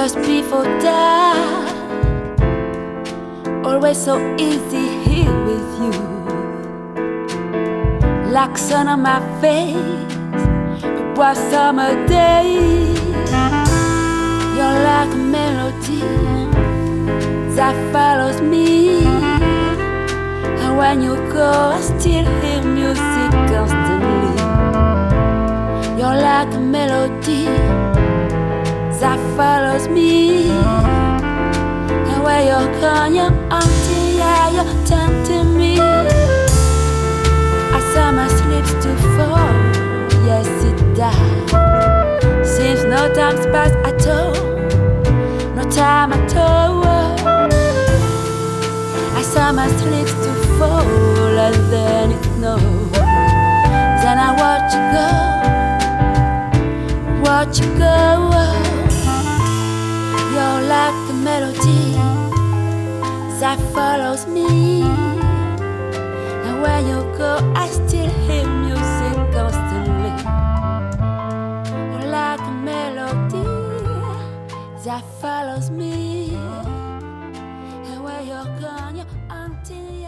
just before dark. Always so easy here with you, like sun on my face, a bright summer day. You're like a melody that follows me, and when you go I still hear music constantly. You're like a melody that follows me, and when you're gone, you're empty, yeah, you're tempting me. I saw my slips to fall, yes it died. Seems no time's passed at all, no time at all. I saw my slips to fall, and then it snows. Then I watch you go. You're like the melody that follows me, and when you go I still hear music constantly. You're like a melody that follows me, and when you're gone you're empty.